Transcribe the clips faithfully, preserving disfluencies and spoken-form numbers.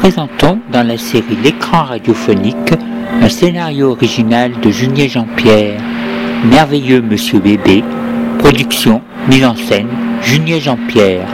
présentons dans la série L'écran radiophonique un scénario original de Junier Jean-Pierre, Merveilleux Monsieur Bébé, production, mise en scène, Junier Jean-Pierre.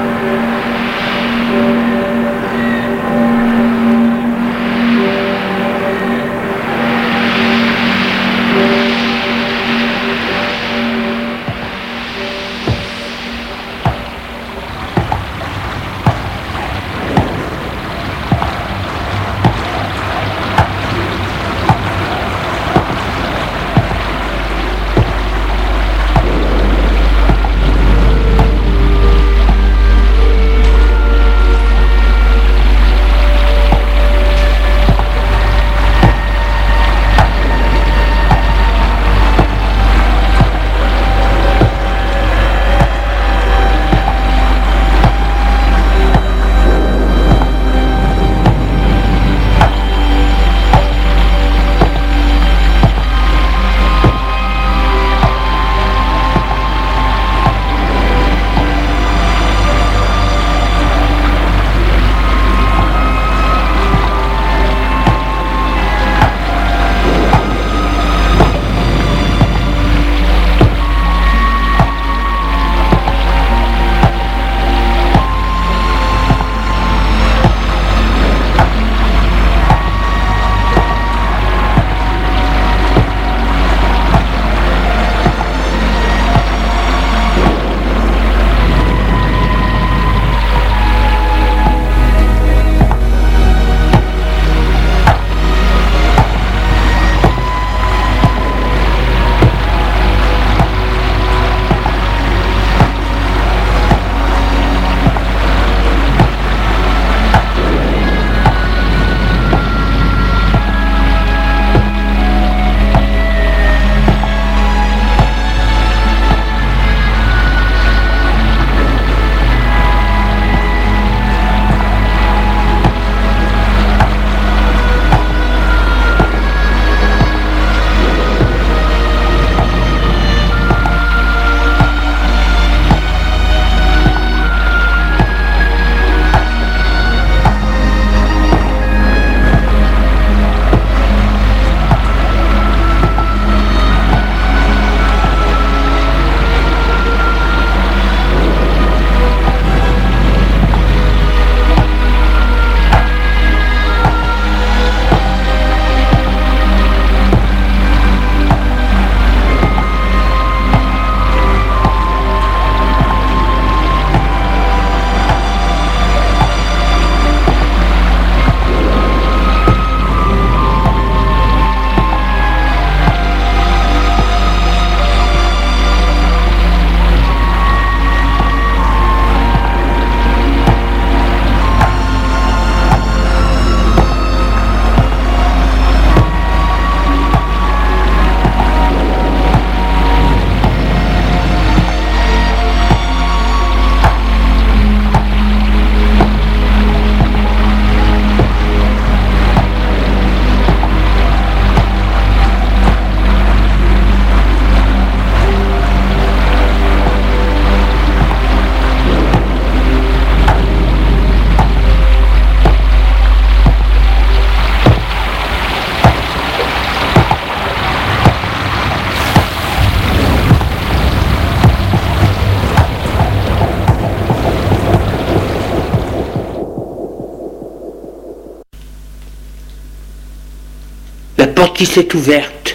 La porte qui s'est ouverte.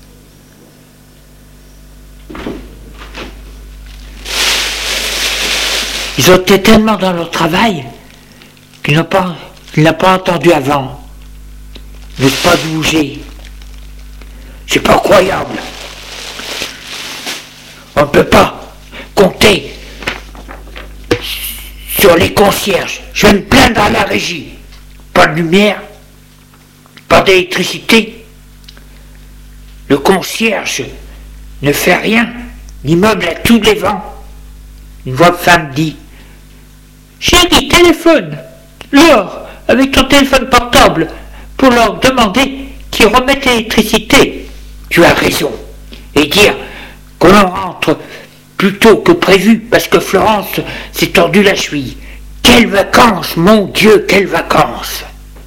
Ils ont été tellement dans leur travail qu'ils n'ont pas, qu'ils n'ont pas entendu avant. Ils n'osent pas bouger. C'est pas croyable. On ne peut pas compter sur les concierges. Je vais me plaindre à la régie. Pas de lumière, pas d'électricité. Le concierge ne fait rien. L'immeuble a tous les vents. Une voix de femme dit: Chérie, téléphone, Laure, avec ton téléphone portable, pour leur demander qu'ils remettent l'électricité. Tu as raison. Et dire qu'on rentre plus tôt que prévu, parce que Florence s'est tordu la cheville. Quelles vacances, mon Dieu, quelles vacances!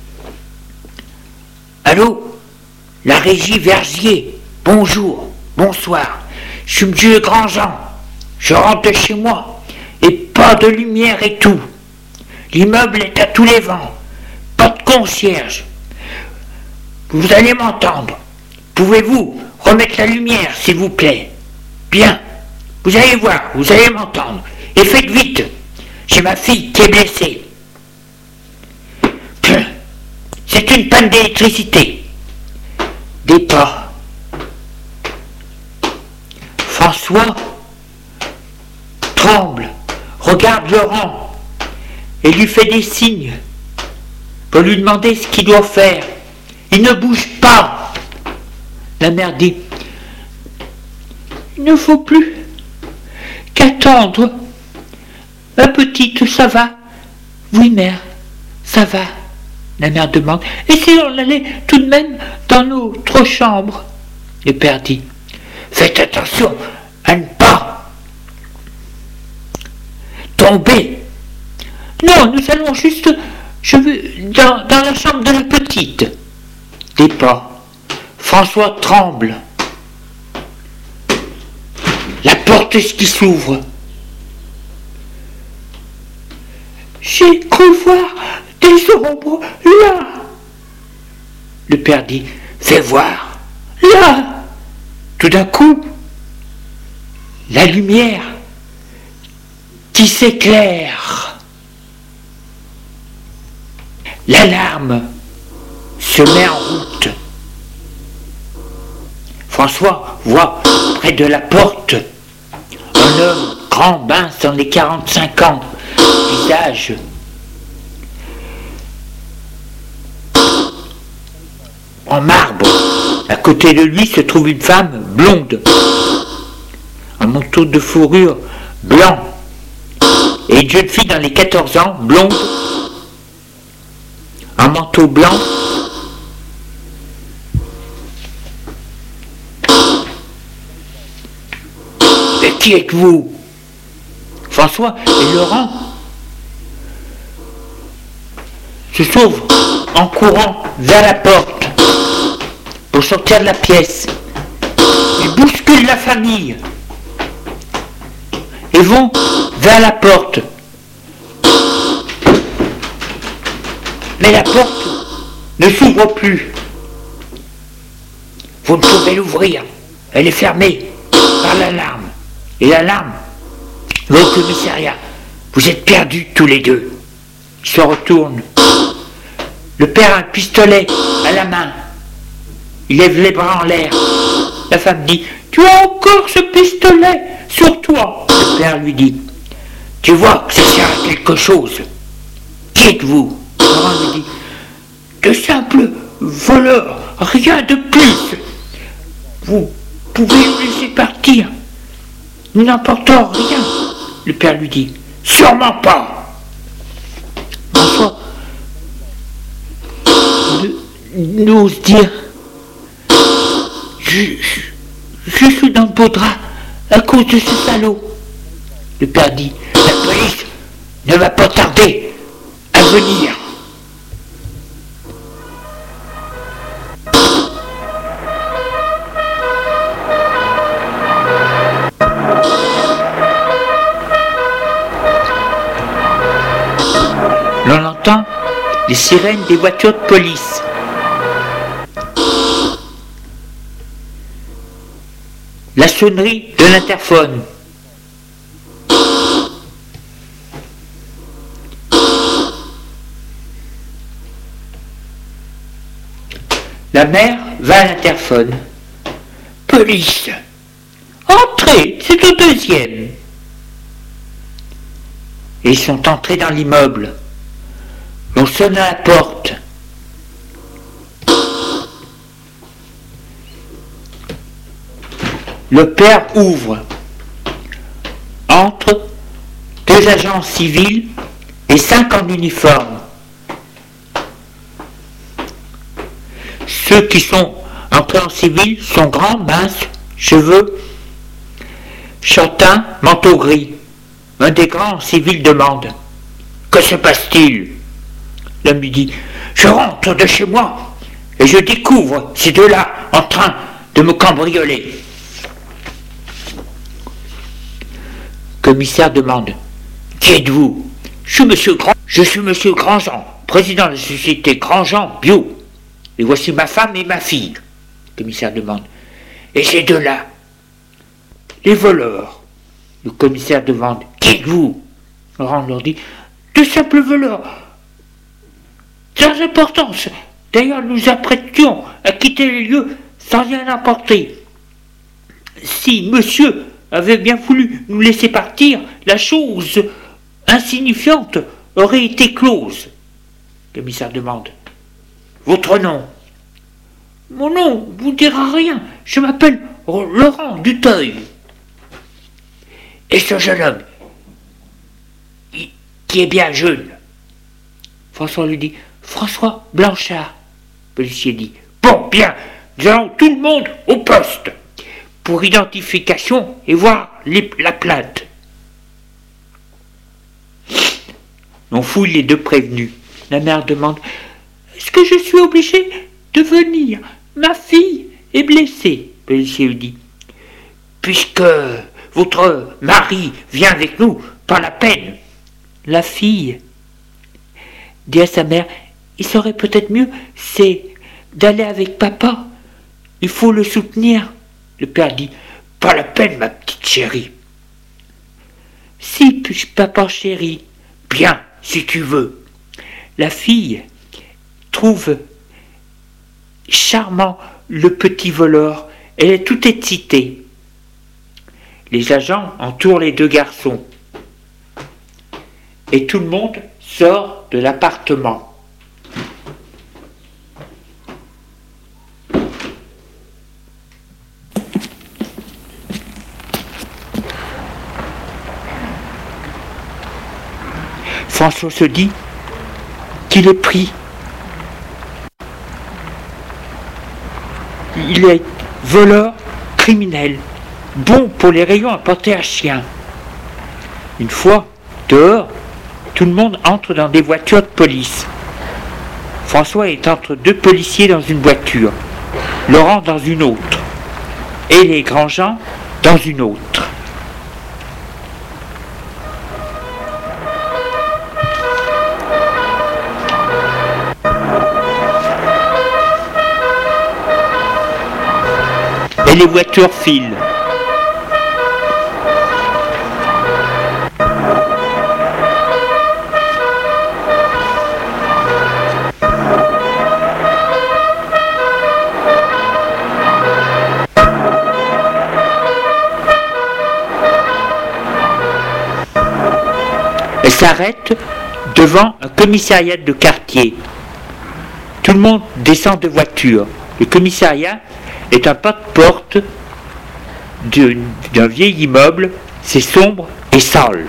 Allô? La régie Vergier. Bonjour, bonsoir. Je suis monsieur Grandjean. Je rentre chez moi. Et pas de lumière et tout. L'immeuble est à tous les vents. Pas de concierge. Vous allez m'entendre. Pouvez-vous remettre la lumière, s'il vous plaît? Bien. Vous allez voir, vous allez m'entendre. Et faites vite. J'ai ma fille qui est blessée. C'est une panne d'électricité. Des pas. François tremble, regarde Laurent et lui fait des signes pour lui demander ce qu'il doit faire. Il ne bouge pas. La mère dit: il ne faut plus qu'attendre. Ma petite, ça va? Oui, mère, ça va. La mère demande: et si on allait tout de même dans notre chambre? Le père dit: faites attention à ne pas tomber. Non, nous allons juste, je veux, dans, dans la chambre de la petite. Des pas. François tremble. La porte qui s'ouvre. J'ai cru voir des ombres là. Le père dit: fais voir. Là. Tout d'un coup, la lumière qui s'éclaire. L'alarme se met en route. François voit près de la porte un homme grand, mince, dans les quarante-cinq ans, visage en marbre. À côté de lui se trouve une femme blonde, un manteau de fourrure blanc, et une jeune fille dans les quatorze ans, blonde, un manteau blanc. Et qui êtes-vous? François et Laurent se sauvent en courant vers la porte pour sortir de la pièce. Ils bousculent la famille et vont vers la porte. Mais la porte ne s'ouvre plus. Vous ne pouvez l'ouvrir. Elle est fermée par l'alarme. Et l'alarme va au commissariat. Vous êtes perdus tous les deux. Ils se retournent. Le père a un pistolet à la main. Il lève les bras en l'air. La femme dit: tu as encore ce pistolet sur toi. Le père lui dit: tu vois que ça sert à quelque chose. Qui êtes-vous? Laurent lui dit: de simples voleurs, rien de plus. Vous pouvez nous laisser partir. Nous n'emportons rien. Le père lui dit: sûrement pas. François n'ose dire: je, je, je suis dans le beau drap à cause de ce salaud. Le père dit: la police ne va pas tarder à venir. L'on entend les sirènes des voitures de police. La sonnerie de l'interphone. La mère va à l'interphone. Police. Entrez, c'est au deuxième. Et ils sont entrés dans l'immeuble. On sonne à la porte. Le père ouvre. Entre deux agents civils et cinq en uniforme. Ceux qui sont entrés en civil sont grands, minces, cheveux châtains, manteau gris. Un des grands en civil demande: Que se passe-t-il? L'homme lui dit, je rentre de chez moi et je découvre ces deux-là en train de me cambrioler. Le commissaire demande, qui êtes-vous? Je suis monsieur Grand, je suis monsieur Grandjean, président de la société Grandjean Bio. Et voici ma femme et ma fille. Le commissaire demande, et ces deux-là? Les voleurs. Le commissaire demande, qui êtes-vous? Laurent leur dit, de simples voleurs, sans importance. D'ailleurs, nous apprêtions à quitter les lieux sans rien apporter. Si monsieur avait bien voulu nous laisser partir, la chose insignifiante aurait été close. Le commissaire demande, votre nom? Mon nom vous dira rien, je m'appelle Laurent Duteuil. Et ce jeune homme, qui est bien jeune? François lui dit, François Blanchard. Le policier dit, bon, bien, nous allons tout le monde au poste pour identification et voir les, la plainte. On fouille les deux prévenus. La mère demande, est-ce que je suis obligée de venir? Ma fille est blessée. Le policier lui dit, puisque votre mari vient avec nous, pas la peine. La fille dit à sa mère, il serait peut-être mieux, c'est d'aller avec papa. Il faut le soutenir. Le père dit, pas la peine, ma petite chérie. Si, papa chéri. Bien, si tu veux. La fille trouve charmant le petit voleur. Elle est toute excitée. Les agents entourent les deux garçons. Et tout le monde sort de l'appartement. François se dit qu'il est pris. Il est voleur, criminel, bon pour les rayons à porter à chien. Une fois dehors, tout le monde entre dans des voitures de police. François est entre deux policiers dans une voiture, Laurent dans une autre, et les Grandjean dans une autre. Et les voitures filent. Elle s'arrête devant un commissariat de quartier. Tout le monde descend de voiture. Le commissariat est un pas de porte d'un vieil immeuble, c'est sombre et sale.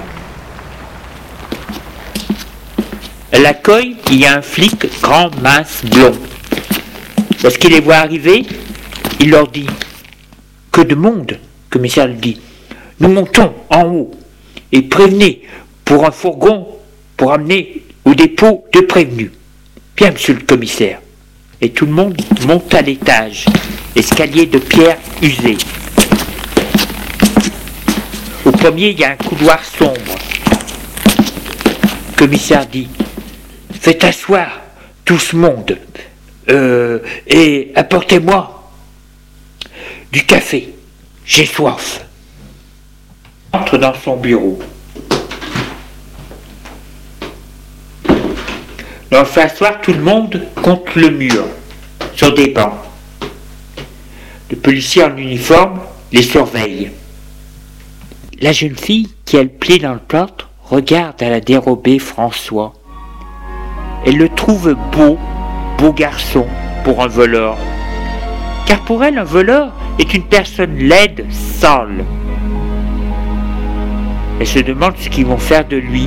À l'accueil, il y a un flic grand, mince, blond. Lorsqu'il les voit arriver, il leur dit « Que de monde !» Le commissaire lui dit « Nous montons en haut et prévenez pour un fourgon pour amener au dépôt de prévenus. » « Bien, monsieur le commissaire. » Et tout le monde monte à l'étage. Escalier de pierre usé. Au premier, il y a un couloir sombre. Le commissaire dit « Faites asseoir tout ce monde euh, et apportez-moi du café. J'ai soif. » Il entre dans son bureau. On fait asseoir tout le monde contre le mur, sur des bancs. Le policier en uniforme les surveille. La jeune fille, qui a le pied dans le plâtre, regarde à la dérobée François. Elle le trouve beau, beau garçon pour un voleur. Car pour elle, un voleur est une personne laide, sale. Elle se demande ce qu'ils vont faire de lui.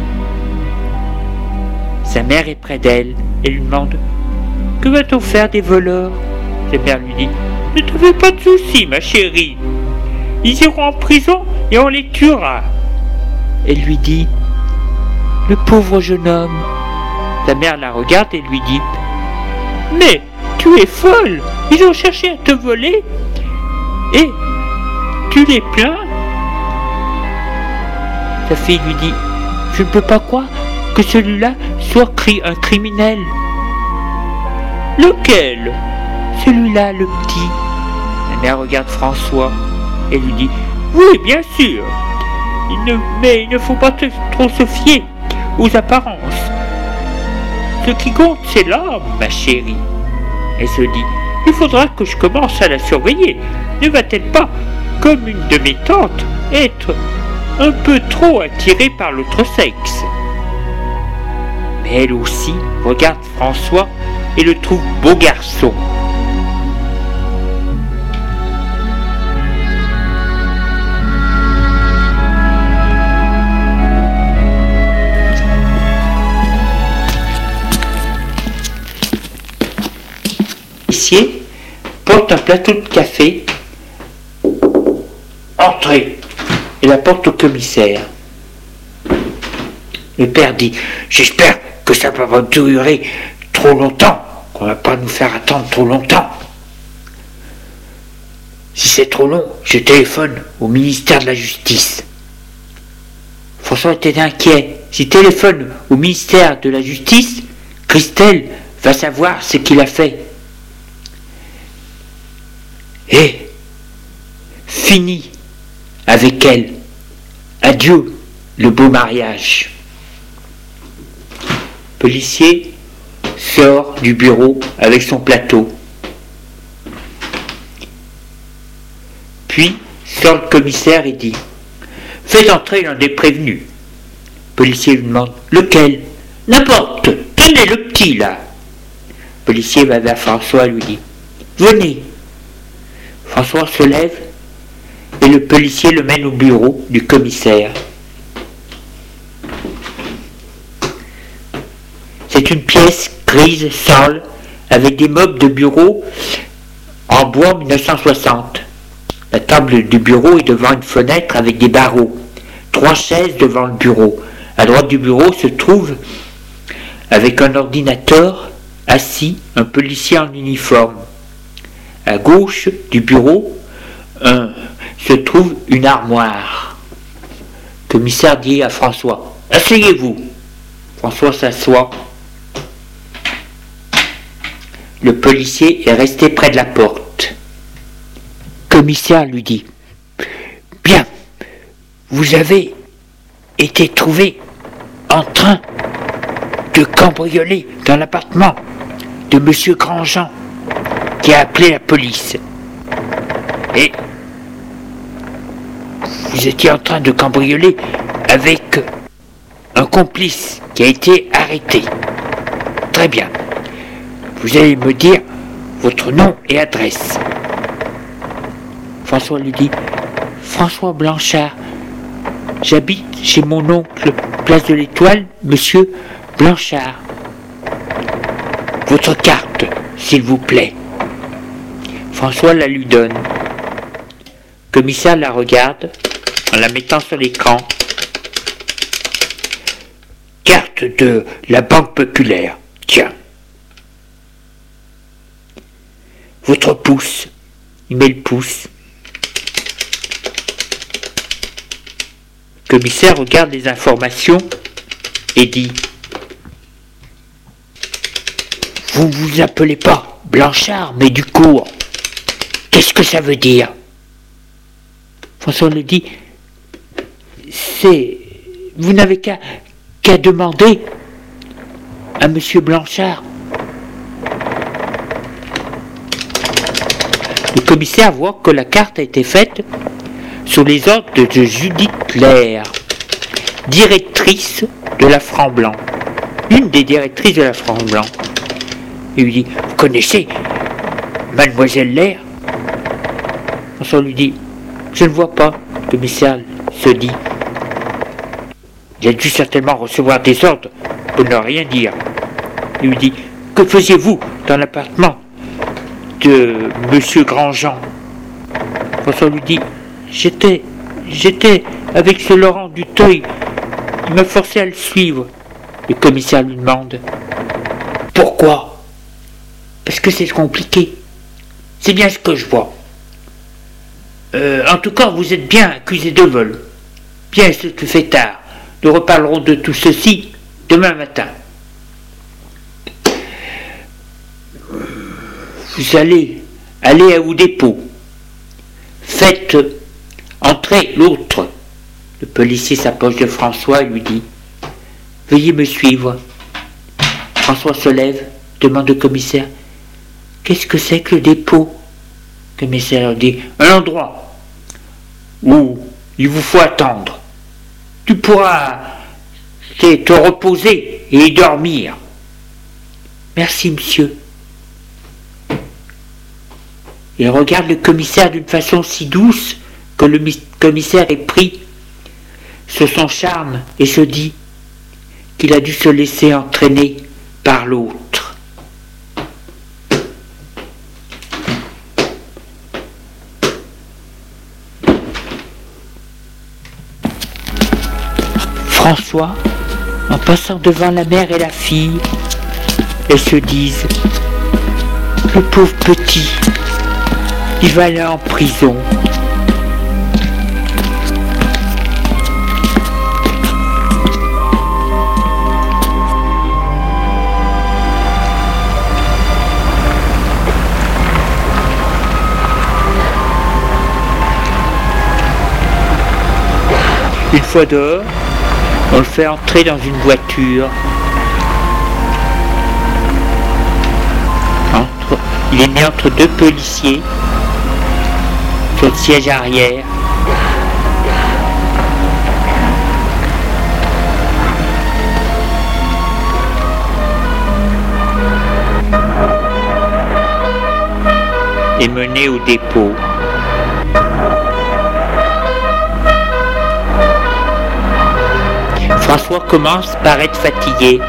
Sa mère est près d'elle et lui demande « Que va-t-on faire des voleurs ?» Sa mère lui dit « Ne te fais pas de soucis, ma chérie. Ils iront en prison et on les tuera. » Elle lui dit le pauvre jeune homme. Sa mère la regarde et lui dit « Mais tu es folle, ils ont cherché à te voler et tu les plains ?» Sa fille lui dit « Je ne peux pas croire que celui-là soit cri- un criminel. »« Lequel ?»« Celui-là, le petit. » La mère regarde François et lui dit « Oui, bien sûr, il ne, mais il ne faut pas te, trop se fier aux apparences. Ce qui compte, c'est l'âme, ma chérie. » Elle se dit « Il faudra que je commence à la surveiller. Ne va-t-elle pas, comme une de mes tantes, être un peu trop attirée par l'autre sexe ?» Mais elle aussi regarde François et le trouve beau garçon. L'officier porte un plateau de café. Entrez et la porte au commissaire. Le père dit « J'espère que ça ne va pas durer trop longtemps, qu'on ne va pas nous faire attendre trop longtemps. Si c'est trop long, je téléphone au ministère de la Justice. » François était inquiet. S'il téléphone au ministère de la Justice, Christelle va savoir ce qu'il a fait. Et fini avec elle. Adieu, le beau mariage. Le policier sort du bureau avec son plateau. Puis sort le commissaire et dit « Faites entrer l'un des prévenus. » Le policier lui demande « Lequel ?»« N'importe, tenez le petit là. » Le policier va vers François et lui dit « Venez. » François se lève et le policier le mène au bureau du commissaire. C'est une pièce grise, sale, avec des meubles de bureau en bois mille neuf cent soixante. La table du bureau est devant une fenêtre avec des barreaux. Trois chaises devant le bureau. À droite du bureau se trouve, avec un ordinateur, assis, un policier en uniforme. À gauche du bureau un, se trouve une armoire. Le commissaire dit à François « Asseyez-vous ». François s'assoit. Le policier est resté près de la porte. Le commissaire lui dit « Bien, vous avez été trouvé en train de cambrioler dans l'appartement de monsieur Grandjean qui a appelé la police. Et vous étiez en train de cambrioler avec un complice qui a été arrêté. Très bien. Vous allez me dire votre nom et adresse. » François lui dit « François Blanchard. J'habite chez mon oncle, place de l'Étoile, monsieur Blanchard. Votre carte, s'il vous plaît. » François la lui donne. Le commissaire la regarde en la mettant sur l'écran. Carte de la Banque Populaire. Tiens. Votre pouce. Il met le pouce. Le commissaire regarde les informations et dit « Vous ne vous appelez pas Blanchard, mais Ducourt. Qu'est-ce que ça veut dire ?» François lui dit « C'est... Vous n'avez qu'à qu'à demander à monsieur Blanchard. » Le commissaire voit que la carte a été faite sous les ordres de Judith Lair, directrice de la Franc-Blanc, une des directrices de la Franc-Blanc. Il lui dit « Vous connaissez mademoiselle Lair ?» François lui dit « Je ne vois pas. » Le commissaire se dit « Il a dû certainement recevoir des ordres pour ne rien dire. » Il lui dit « Que faisiez-vous dans l'appartement de monsieur Grandjean ?» François lui dit « J'étais, j'étais avec ce Laurent Duteuil. Il m'a forcé à le suivre. Le commissaire lui demande. Pourquoi? Parce que c'est compliqué. C'est bien ce que je vois. Euh, en tout cas, vous êtes bien accusé de vol. Bien, ce que fait tard. Nous reparlerons de tout ceci demain matin. Vous allez aller au dépôt. Faites entrer l'autre. Le policier s'approche de François et lui dit « Veuillez me suivre ». François se lève, demande au commissaire « Qu'est-ce que c'est que le dépôt ?» Le commissaire dit « Un endroit où il vous faut attendre. Tu pourras te, te reposer et y dormir. » « Merci, monsieur. » Il regarde le commissaire d'une façon si douce que le commissaire est pris sur son charme et se dit qu'il a dû se laisser entraîner par l'autre. François, en passant devant la mère et la fille, elles se disent « Le pauvre petit, il va aller en prison. » Une fois dehors, on le fait entrer dans une voiture. Entre, il est né entre deux policiers sur le siège arrière. Et mené au dépôt. François commence par être fatigué.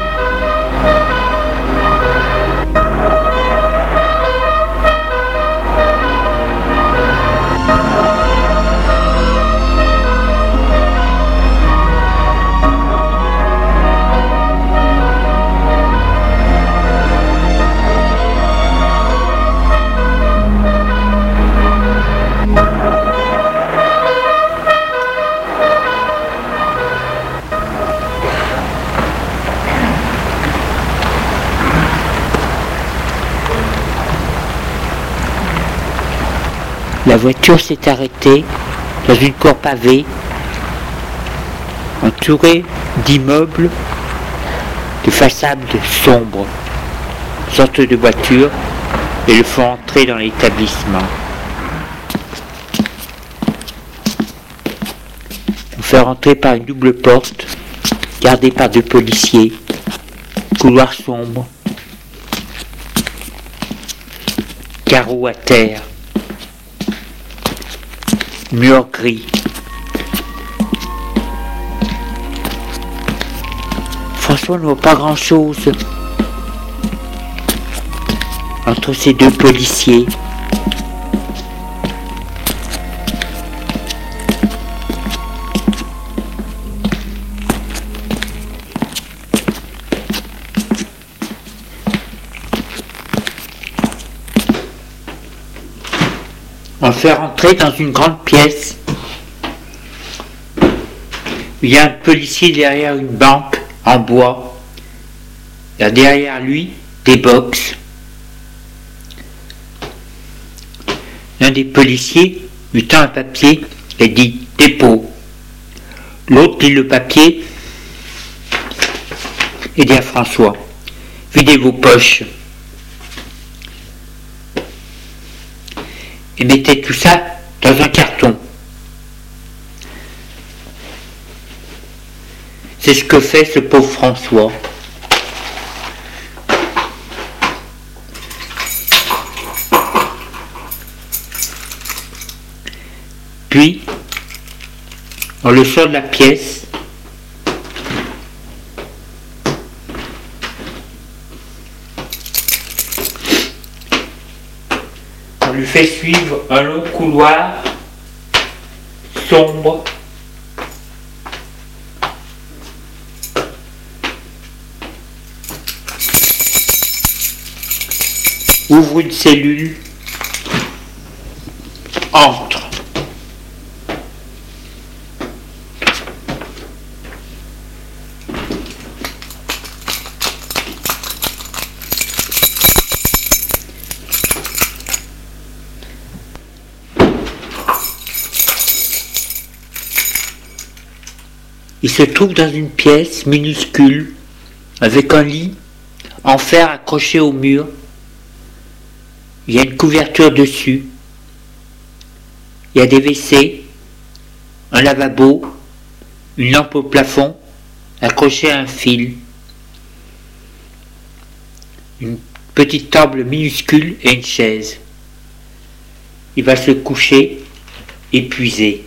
La voiture s'est arrêtée dans une cour pavée, entourée d'immeubles, de façades sombres. Sortent de voiture et le font entrer dans l'établissement. On fait rentrer par une double porte, gardée par deux policiers, couloir sombre, carreaux à terre. Mur gris. François ne voit pas grand-chose entre ces deux policiers. On le fait rentrer dans une grande pièce. Il y a un policier derrière une banque en bois. Il y a derrière lui des box. L'un des policiers lui tend un papier et dit « dépôt ». L'autre lit le papier et dit à François « videz vos poches ». Et mettez tout ça dans un carton. C'est ce que fait ce pauvre François. Puis, on le sort de la pièce. On lui fait suivre un long couloir sombre. ouvre une cellule, entre. Il se trouve dans une pièce minuscule, avec un lit en fer accroché au mur. Il y a une couverture dessus. Il y a des W C, un lavabo, une lampe au plafond, accrochée à un fil. Une petite table minuscule et une chaise. Il va se coucher, épuisé.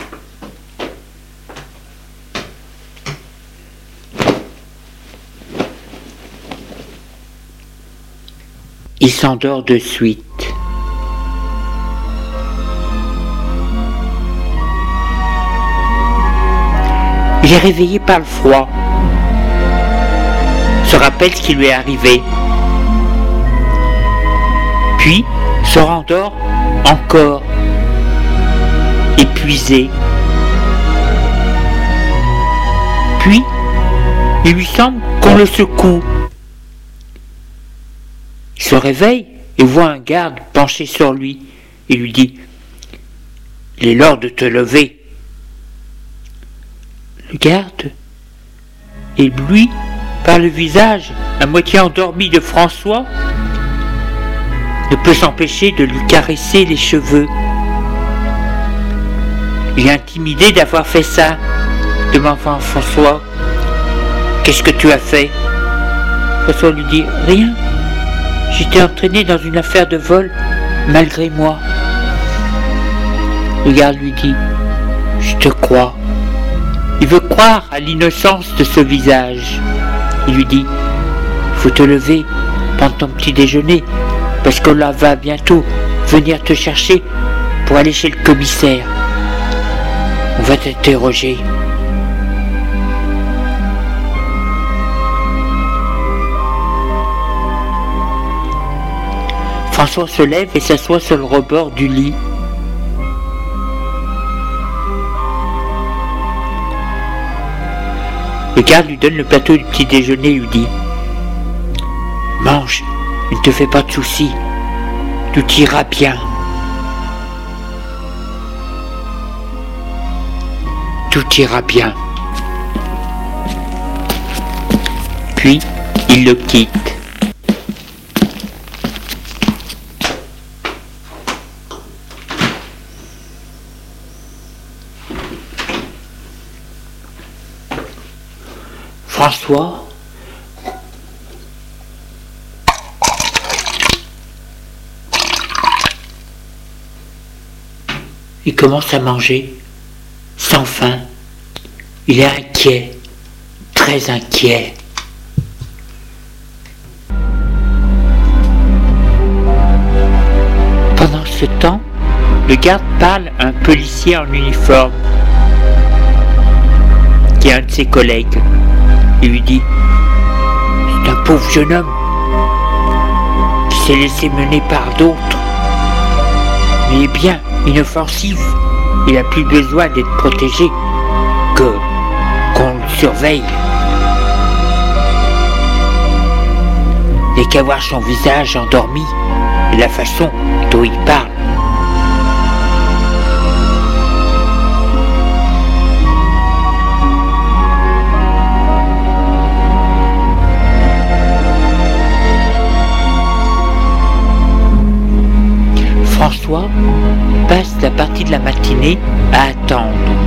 Il s'endort de suite. Il est réveillé par le froid. Se rappelle ce qui lui est arrivé. Puis se rendort encore, épuisé. Puis il lui semble qu'on le secoue. Il se réveille et voit un garde penché sur lui et lui dit « Il est l'heure de te lever ». Le garde, ébloui par le visage à moitié endormi de François, ne peut s'empêcher de lui caresser les cheveux. Il est intimidé d'avoir fait ça, demande François. « Qu'est-ce que tu as fait ?» François lui dit « Rien. J'étais entraîné dans une affaire de vol, malgré moi. » Le garde lui dit « Je te crois. » Il veut croire à l'innocence de ce visage. Il lui dit « Il faut te lever, prendre ton petit déjeuner, parce qu'on va bientôt venir te chercher pour aller chez le commissaire. On va t'interroger. » François se lève et s'assoit sur le rebord du lit. Le garde lui donne le plateau du petit déjeuner et lui dit « Mange, ne te fais pas de soucis, tout ira bien. » Tout ira bien. Puis, il le quitte. François il commence à manger sans faim. Il est inquiet, très inquiet. Pendant ce temps, le garde parle à un policier en uniforme qui est un de ses collègues. Il lui dit « C'est un pauvre jeune homme qui s'est laissé mener par d'autres. Il est bien inoffensif. Il n'a plus besoin d'être protégé que qu'on le surveille. Il n'y a qu'à voir son visage endormi et la façon dont il parle. » François passe la partie de la matinée à attendre.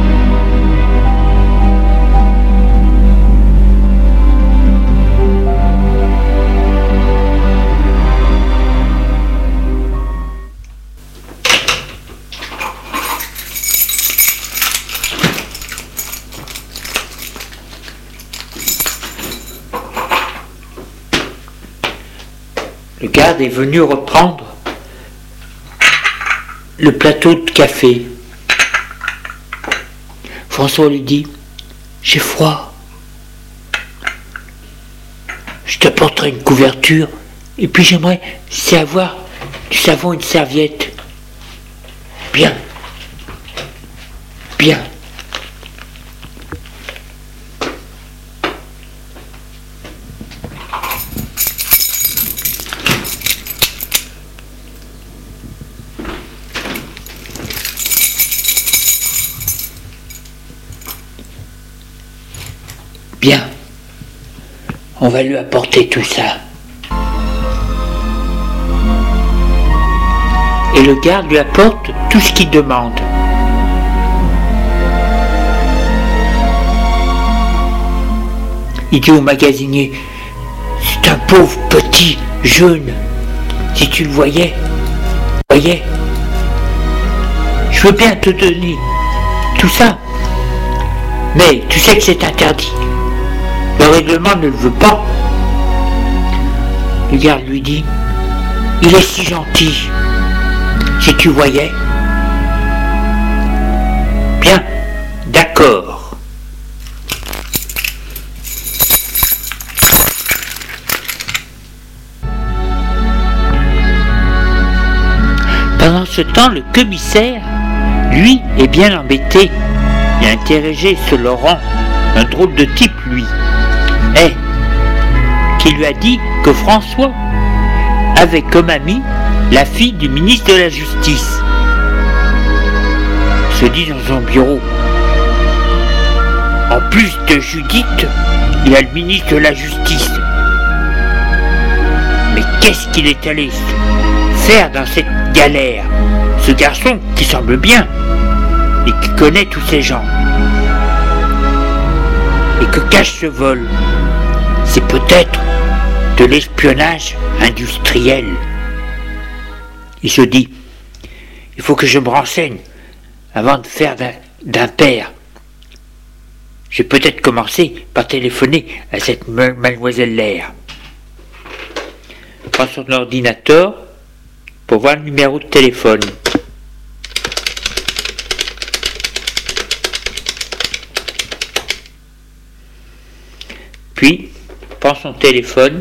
Le garde est venu reprendre le plateau de café. François lui dit « J'ai froid. Je t'apporterai une couverture et puis j'aimerais savoir du savon et une serviette. Bien. Bien. Bien. On va lui apporter tout ça. Et le garde lui apporte tout ce qu'il demande. Il dit au magasinier, c'est un pauvre petit jeune. Si tu le voyais, voyais, je veux bien te donner tout ça. Mais tu sais que c'est interdit. Le règlement ne le veut pas. Le garde lui dit, il est si gentil. Si tu voyais. Bien, d'accord. Pendant ce temps, le commissaire, lui, est bien embêté. Il a interrogé ce Laurent, un drôle de type, lui. Eh, qui lui a dit que François avait comme amie la fille du ministre de la Justice. Il se dit dans son bureau. En plus de Judith, il y a le ministre de la Justice. Mais qu'est-ce qu'il est allé faire dans cette galère, ce garçon qui semble bien et qui connaît tous ces gens? Et que cache ce vol? C'est peut-être de l'espionnage industriel. Il se dit, il faut que je me renseigne avant de faire d'un, d'un père. Je vais peut-être commencer par téléphoner à cette mademoiselle Lair. Il prend son ordinateur pour voir le numéro de téléphone. Puis, il prend son téléphone.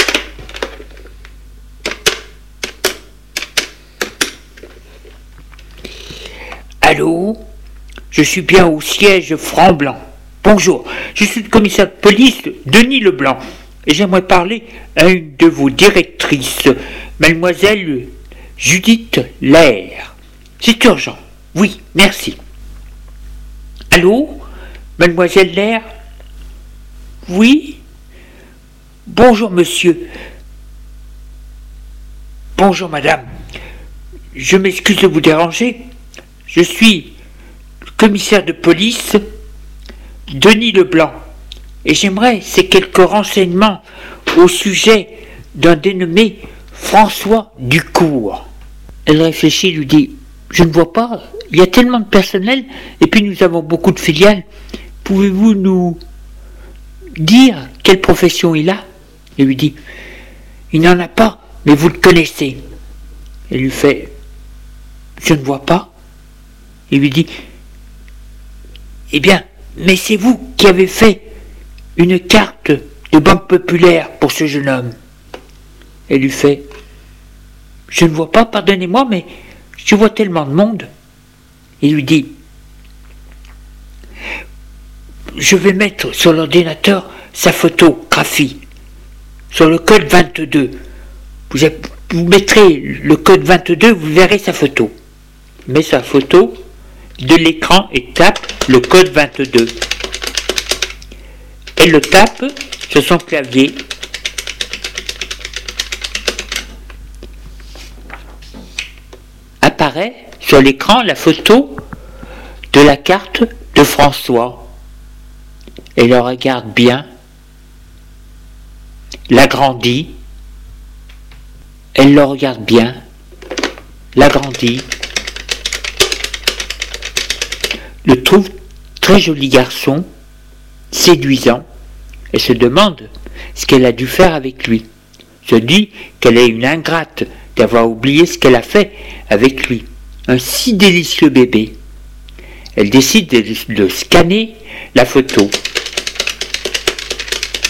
Allô, je suis bien au siège Franc-Blanc. Bonjour, je suis le commissaire de police Denis Leblanc et j'aimerais parler à une de vos directrices, mademoiselle Judith Lair. C'est urgent. Oui, merci. Allô, mademoiselle Lair? Oui? Bonjour, monsieur. Bonjour, madame. Je m'excuse de vous déranger. Je suis le commissaire de police Denis Leblanc et j'aimerais ces quelques renseignements au sujet d'un dénommé François Ducourt. Elle réfléchit, lui dit, je ne vois pas, il y a tellement de personnel et puis nous avons beaucoup de filiales. Pouvez-vous nous dire quelle profession il a? Il lui dit, il n'en a pas, mais vous le connaissez. Elle lui fait, je ne vois pas. Il lui dit, eh bien, mais c'est vous qui avez fait une carte de banque populaire pour ce jeune homme. Elle lui fait, je ne vois pas, pardonnez-moi, mais je vois tellement de monde. Il lui dit, je vais mettre sur l'ordinateur sa photographie, sur le code vingt-deux. Vous, avez, vous mettrez le code vingt-deux, vous verrez sa photo. Il met sa photo de l'écran et tape le code vingt-deux. Elle le tape sur son clavier. Apparaît sur l'écran la photo de la carte de François. Elle le regarde bien, l'agrandit, elle le regarde bien, l'agrandit, le trouve très joli garçon, séduisant, et se demande ce qu'elle a dû faire avec lui. Se dit qu'elle est une ingrate d'avoir oublié ce qu'elle a fait avec lui. Un si délicieux bébé. Elle décide de, de scanner la photo.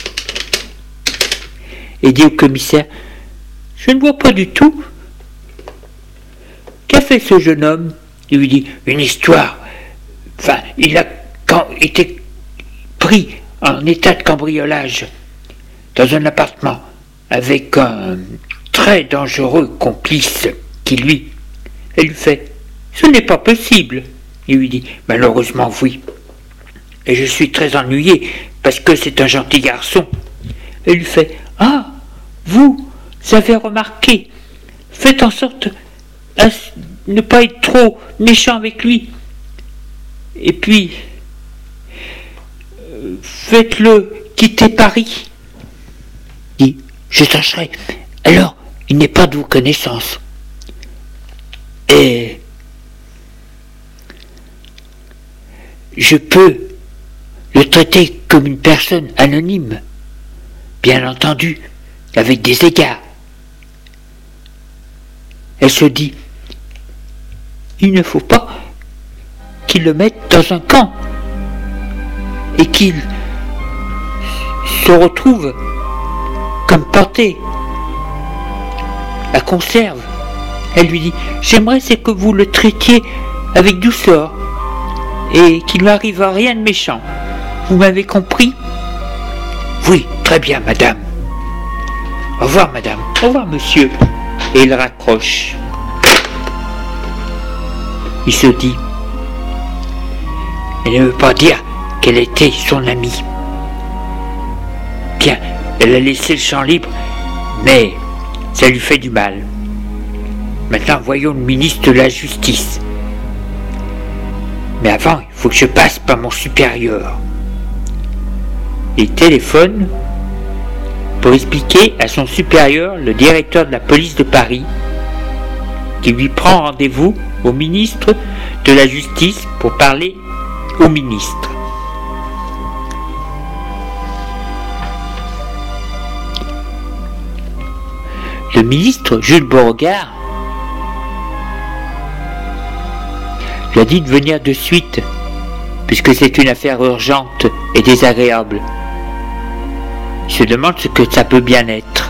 Et dit au commissaire, je ne vois pas du tout fait ce jeune homme? Il lui dit, une histoire. Enfin, il a quand, été pris en état de cambriolage dans un appartement avec un très dangereux complice qui lui, elle lui fait, ce n'est pas possible. Il lui dit, malheureusement oui. Et je suis très ennuyé parce que c'est un gentil garçon. Elle lui fait, ah, vous avez remarqué, faites en sorte à ne pas être trop méchant avec lui. Et puis, euh, faites-le quitter Paris. Il dit, je tâcherai. Alors, il n'est pas de vos connaissances. Et je peux le traiter comme une personne anonyme, bien entendu, avec des égards. Elle se dit, il ne faut pas qu'il le mette dans un camp et qu'il se retrouve comme porté à conserve. Elle lui dit, j'aimerais c'est que vous le traitiez avec douceur et qu'il ne lui arrive rien de méchant. Vous m'avez compris? Oui, très bien, madame. Au revoir, madame. Au revoir, monsieur. Et il raccroche. Il se dit, elle ne veut pas dire qu'elle était son amie. Bien, elle a laissé le champ libre, mais ça lui fait du mal. Maintenant, voyons le ministre de la Justice. Mais avant, il faut que je passe par mon supérieur. Il téléphone pour expliquer à son supérieur, le directeur de la police de Paris, qui lui prend rendez-vous au ministre de la Justice pour parler au ministre. Le ministre Jules Beauregard lui a dit de venir de suite, puisque c'est une affaire urgente et désagréable. Il se demande ce que ça peut bien être.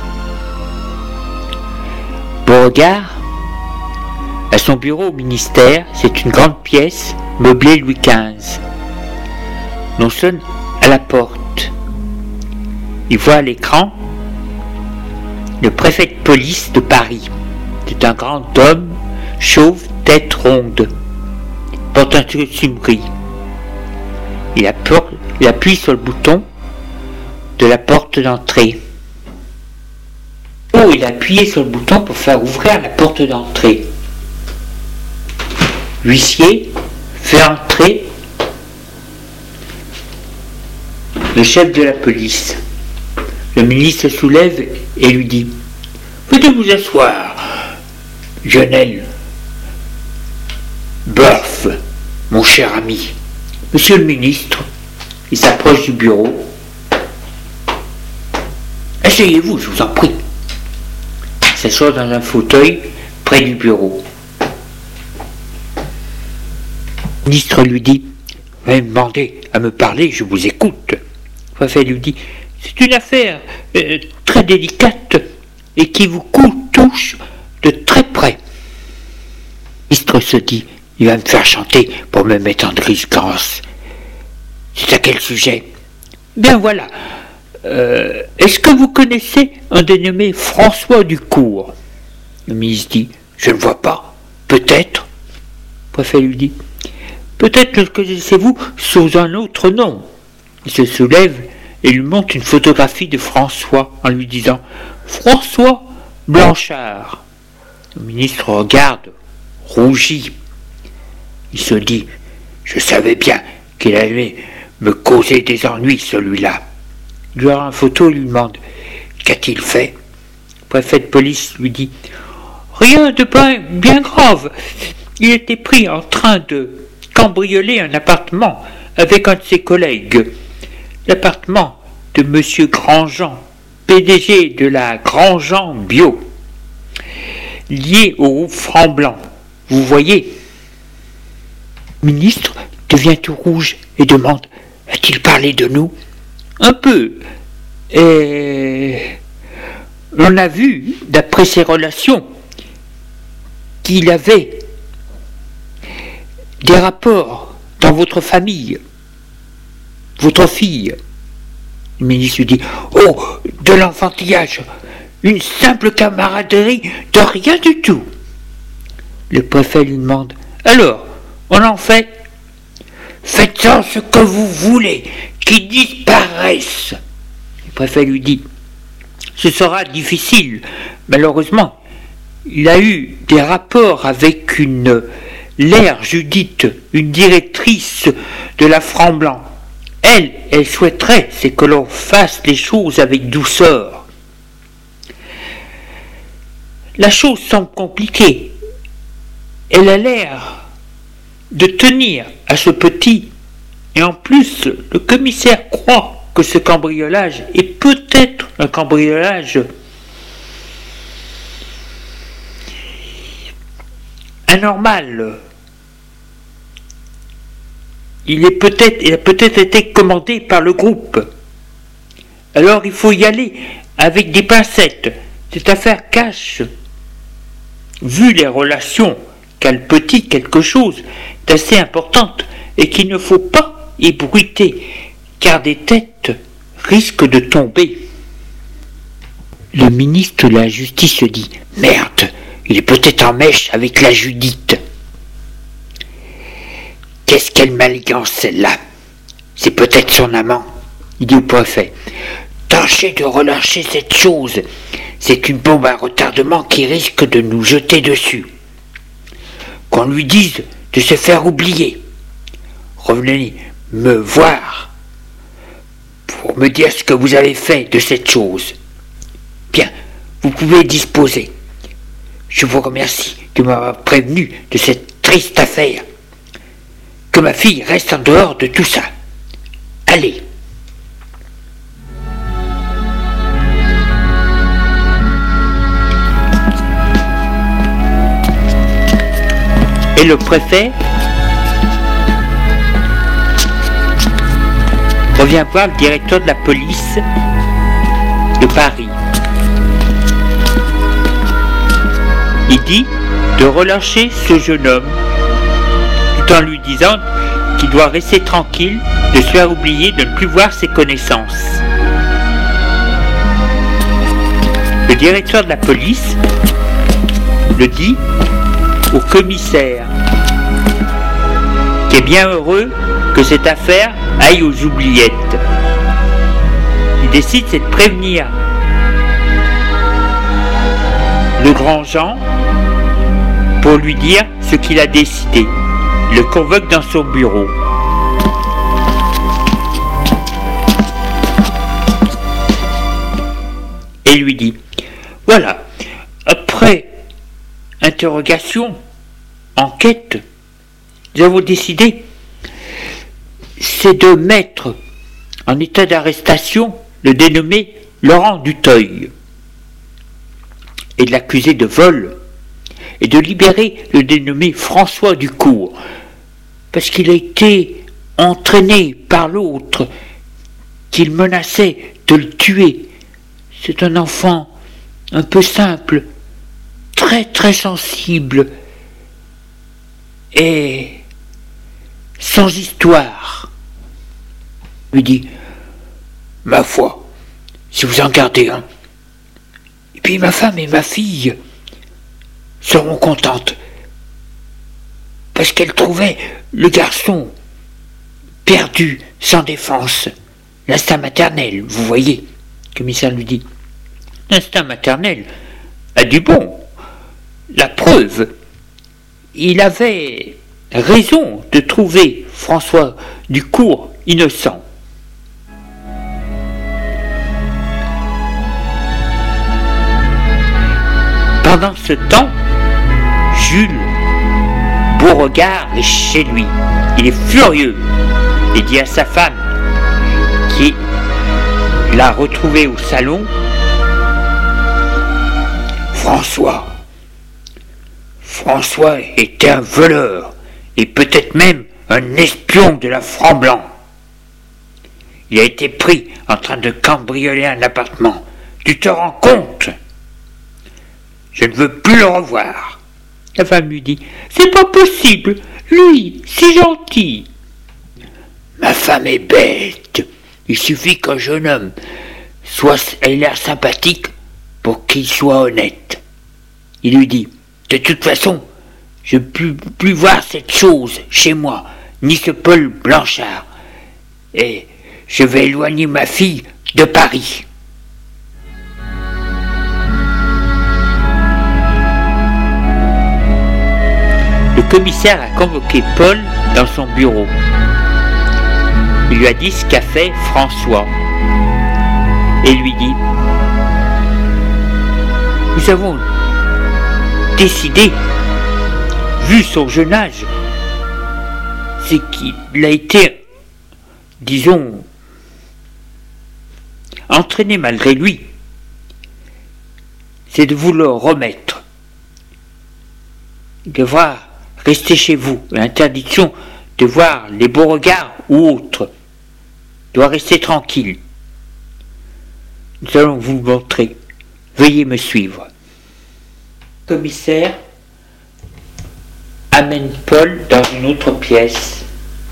Beauregard, à son bureau au ministère, c'est une grande pièce, meublée Louis quinze. On sonne à la porte. Il voit à l'écran le préfet de police de Paris. C'est un grand homme, chauve, tête ronde, porte un costume gris. Il appuie sur le bouton de la porte d'entrée. Oh, il a appuyé sur le bouton pour faire ouvrir la porte d'entrée. L'huissier fait entrer le chef de la police. Le ministre se soulève et lui dit, veuillez vous asseoir, Lionel Burf, mon cher ami. Monsieur le ministre, il s'approche du bureau. Asseyez-vous, je vous en prie. Il s'assoit dans un fauteuil près du bureau. Le ministre lui dit, vous m'avez demandé à me parler, je vous écoute. Le préfet lui dit, c'est une affaire euh, très délicate et qui vous touche de très près. Le ministre se dit, il va me faire chanter pour me mettre en disgrâce. C'est à quel sujet? Bien voilà. Euh, est-ce que vous connaissez un dénommé François Ducour? Le ministre dit, je ne vois pas. Peut-être. Le préfet lui dit, peut-être le connaissez-vous sous un autre nom. Il se soulève et lui montre une photographie de François en lui disant, François Blanchard. Le ministre regarde, rougit. Il se dit, je savais bien qu'il allait me causer des ennuis, celui-là. Il lui a une photo et lui demande, qu'a-t-il fait? Le préfet de police lui dit, rien de bien, bien grave. Il était pris en train de cambrioler un appartement avec un de ses collègues. L'appartement de monsieur Grandjean, P D G de la Grandjean Bio, lié au groupe Franc-Blanc. Vous voyez? Le ministre devient tout rouge et demande, a-t-il parlé de nous? Un peu. Et on a vu, d'après ses relations, qu'il avait des rapports dans votre famille, votre fille. Le ministre lui dit, oh, de l'enfantillage, une simple camaraderie, de rien du tout. Le préfet lui demande, alors, on en fait? Faites-en ce que vous voulez, qu'ils disparaissent. Le préfet lui dit, ce sera difficile, malheureusement. Il a eu des rapports avec une Lère Judith, une directrice de la Franc-Blanc. Elle, elle souhaiterait, c'est que l'on fasse les choses avec douceur. La chose semble compliquée. Elle a l'air de tenir à ce petit, et en plus, le commissaire croit que ce cambriolage est peut-être un cambriolage anormal. Il, est peut-être, il a peut-être été commandé par le groupe. Alors il faut y aller avec des pincettes. Cette affaire cache, vu les relations qu'a le petit quelque chose d'assez importante et qu'il ne faut pas ébruiter, car des têtes risquent de tomber. Le ministre de la Justice se dit, merde, il est peut-être en mèche avec la Judith. Qu'est-ce qu'elle malgance celle-là? C'est peut-être son amant. Il dit au préfet, tâchez de relâcher cette chose. C'est une bombe à retardement qui risque de nous jeter dessus. Qu'on lui dise de se faire oublier. Revenez me voir pour me dire ce que vous avez fait de cette chose. Bien, vous pouvez disposer. Je vous remercie de m'avoir prévenu de cette triste affaire. Que ma fille reste en dehors de tout ça. Allez. Et le préfet revient voir le directeur de la police de Paris. Il dit de relâcher ce jeune homme tout en lui disant qu'il doit rester tranquille, de se faire oublier, de ne plus voir ses connaissances. Le directeur de la police le dit au commissaire, qui est bien heureux que cette affaire aille aux oubliettes. Il décide c'est de prévenir le grand Jean pour lui dire ce qu'il a décidé. Il le convoque dans son bureau. Et lui dit, voilà, après interrogation, enquête, nous avons décidé, c'est de mettre en état d'arrestation le dénommé Laurent Duteuil et de l'accuser de vol et de libérer le dénommé François Ducourt parce qu'il a été entraîné par l'autre qu'il menaçait de le tuer. C'est un enfant un peu simple, très très sensible et sans histoire. Il lui dit, ma foi, si vous en gardez un, et puis ma femme et ma fille seront contentes, parce qu'elles trouvaient le garçon perdu, sans défense, l'instinct maternel, vous voyez, le commissaire lui dit, l'instinct maternel a du bon, la preuve, il avait raison de trouver François Ducourt innocent. Pendant ce temps, Jules Beauregard est chez lui. Il est furieux et dit à sa femme, qui l'a retrouvé au salon, François, François était un voleur et peut-être même un espion de la Franc-Blanc. Il a été pris en train de cambrioler un appartement. Tu te rends compte? Je ne veux plus le revoir. La femme lui dit « C'est pas possible, lui, c'est gentil !»« Ma femme est bête. Il suffit qu'un jeune homme soit, ait l'air sympathique pour qu'il soit honnête. » Il lui dit « De toute façon, je ne peux plus voir cette chose chez moi, ni ce Paul Blanchard, et je vais éloigner ma fille de Paris. » Le commissaire a convoqué Paul dans son bureau. Il lui a dit ce qu'a fait François et lui dit « Nous avons décidé, vu son jeune âge, c'est qu'il a été, disons, entraîné malgré lui, c'est de vous le remettre. Il devra rester chez vous. L'interdiction de voir les beaux regards ou autres doit rester tranquille. Nous allons vous le montrer. Veuillez me suivre. Le commissaire amène Paul dans une autre pièce.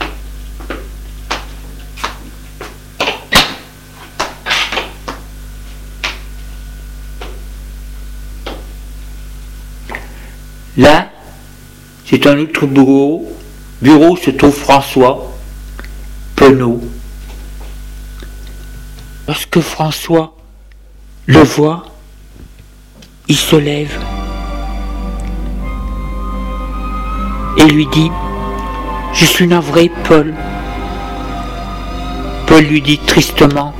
Là, c'est un autre bureau. Bureau se trouve François Penaud. Lorsque François le voit, il se lève et lui dit « Je suis navré, Paul. » Paul lui dit tristement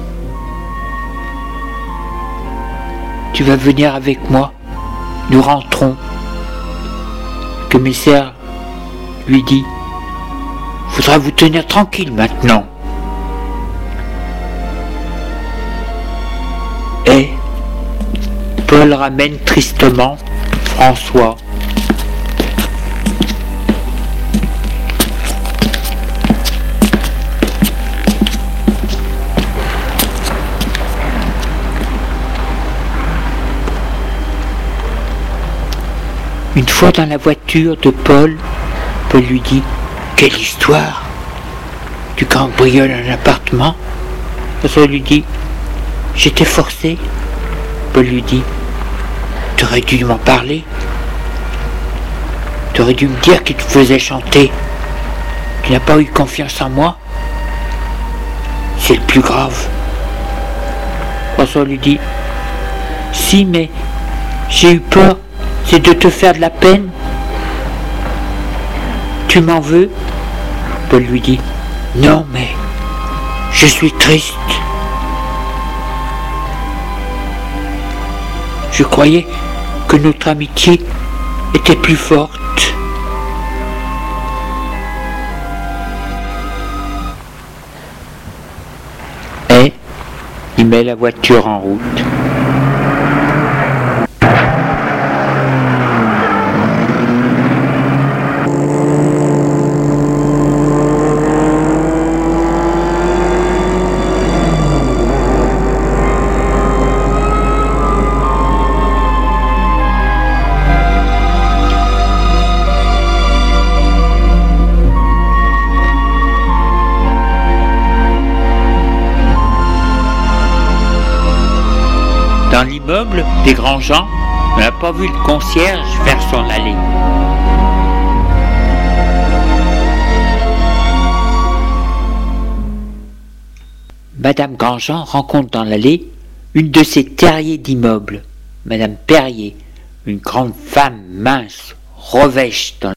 « Tu vas venir avec moi, nous rentrons. » Le commissaire lui dit « Faudra vous tenir tranquille maintenant. » Et Paul ramène tristement François. Une fois dans la voiture de Paul, Paul lui dit « Quelle histoire! Tu cambrioles un appartement ?» François lui dit « J'étais forcé. » Paul lui dit « Tu aurais dû m'en parler. Tu aurais dû me dire qu'il te faisait chanter. Tu n'as pas eu confiance en moi. C'est le plus grave. » François lui dit « Si, mais j'ai eu peur. C'est de te faire de la peine. Tu m'en veux ?» Paul lui dit « Non, mais je suis triste. Je croyais que notre amitié était plus forte. » Et il met la voiture en route. Dans l'immeuble des Grandjean, on n'a pas vu le concierge faire son allée. Madame Grandjean rencontre dans l'allée une de ses terriers d'immeuble, Madame Perrier, une grande femme mince, revêche dans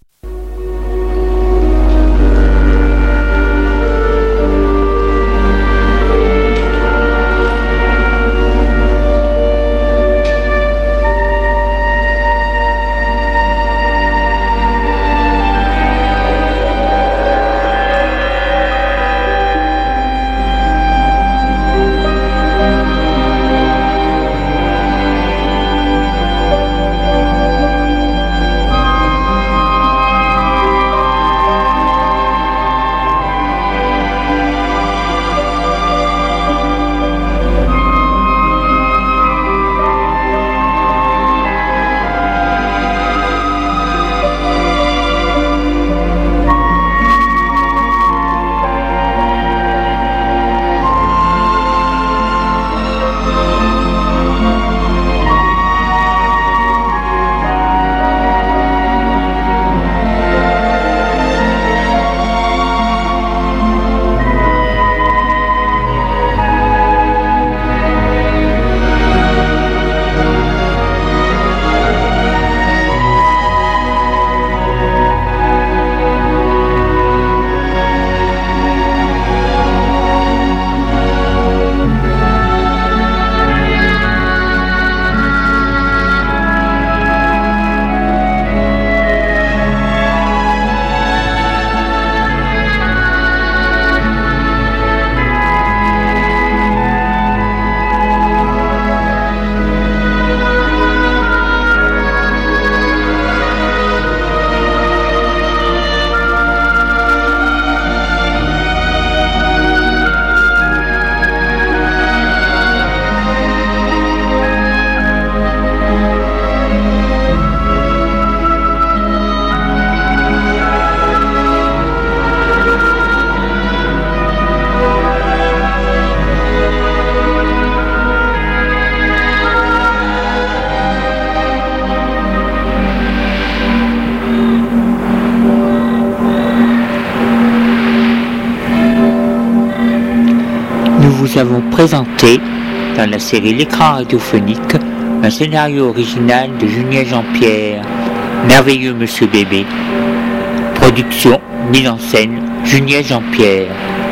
vous avons présenté, dans la série L'écran radiophonique, un scénario original de Julien Jean-Pierre, Merveilleux Monsieur Bébé. Production, mise en scène, Julien Jean-Pierre.